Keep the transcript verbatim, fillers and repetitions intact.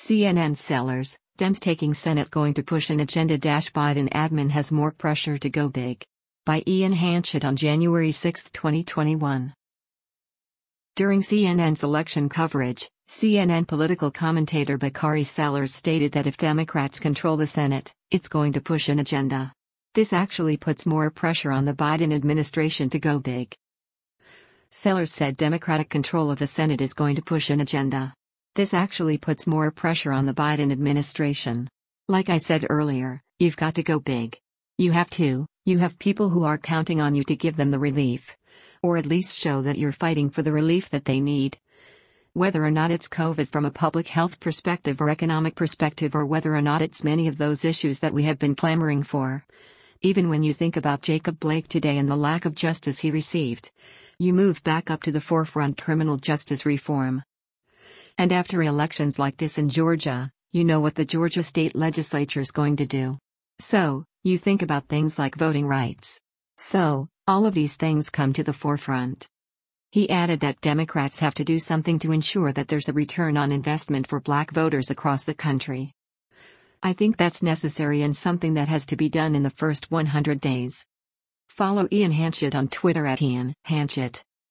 C N N Sellers, Dems taking Senate going to push an agenda. Biden admin has more pressure to go big. By Ian Hanchett on January sixth, twenty twenty-one. During C N N's election coverage, C N N political commentator Bakari Sellers stated that if Democrats control the Senate, it's going to push an agenda. This actually puts more pressure on the Biden administration to go big. Sellers said Democratic control of the Senate is going to push an agenda. This actually puts more pressure on the Biden administration. Like I said earlier, you've got to go big. You have to, you have people who are counting on you to give them the relief. Or at least show that you're fighting for the relief that they need. Whether or not it's COVID from a public health perspective or economic perspective, or whether or not it's many of those issues that we have been clamoring for. Even when you think about Jacob Blake today and the lack of justice he received, you move back up to the forefront criminal justice reform. And after elections like this in Georgia, you know what the Georgia state legislature is going to do. So, you think about things like voting rights. So, all of these things come to the forefront. He added that Democrats have to do something to ensure that there's a return on investment for black voters across the country. I think that's necessary and something that has to be done in the first one hundred days. Follow Ian Hanchett on Twitter at Ian Hanchett.